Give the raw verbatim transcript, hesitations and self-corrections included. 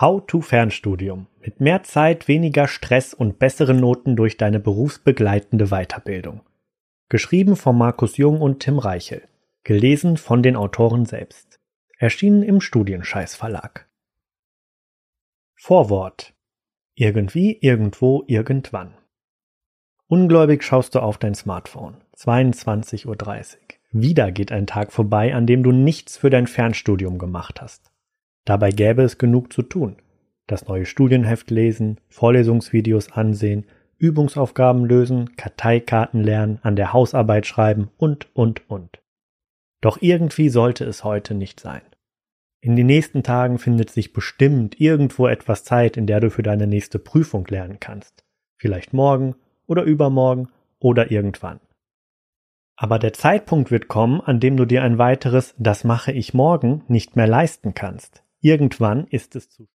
How to Fernstudium. Mit mehr Zeit, weniger Stress und besseren Noten durch deine berufsbegleitende Weiterbildung. Geschrieben von Markus Jung und Tim Reichel. Gelesen von den Autoren selbst. Erschienen im Studienscheiß Verlag. Vorwort. Irgendwie, irgendwo, irgendwann. Ungläubig schaust du auf dein Smartphone. zweiundzwanzig Uhr dreißig. Wieder geht ein Tag vorbei, an dem du nichts für dein Fernstudium gemacht hast. Dabei gäbe es genug zu tun. Das neue Studienheft lesen, Vorlesungsvideos ansehen, Übungsaufgaben lösen, Karteikarten lernen, an der Hausarbeit schreiben und, und, und. Doch irgendwie sollte es heute nicht sein. In den nächsten Tagen findet sich bestimmt irgendwo etwas Zeit, in der du für deine nächste Prüfung lernen kannst. Vielleicht morgen oder übermorgen oder irgendwann. Aber der Zeitpunkt wird kommen, an dem du dir ein weiteres "Das mache ich morgen" nicht mehr leisten kannst. Irgendwann ist es zu